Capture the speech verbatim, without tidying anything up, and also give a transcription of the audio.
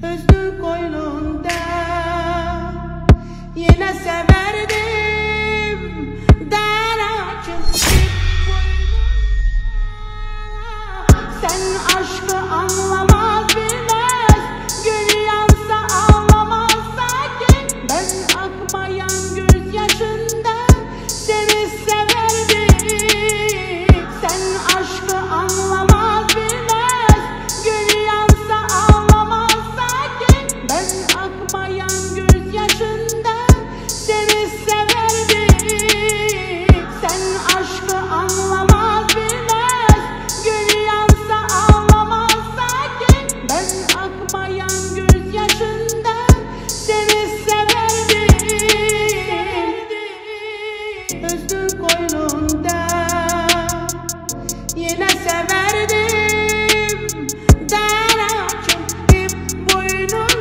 Hüznü koynunda yine severdim. Der açıp boynuna. Sen aşkı anlamaz bilmez, gün yansa ağlamaz sakin. Ben akmayan gözyaşında seni severdim. Sen aşkı anlamaz bilmez, gün yansa ağlamaz sakin. Ben akmayan gözyaşında seni severdim. Sen aşkı anlamaz bilmez, gün yansa ağlamaz sakin. Ben akmayan gözyaşında seni severdim. Hüznü koynunda yine severdim. Der açıp ip boynuna.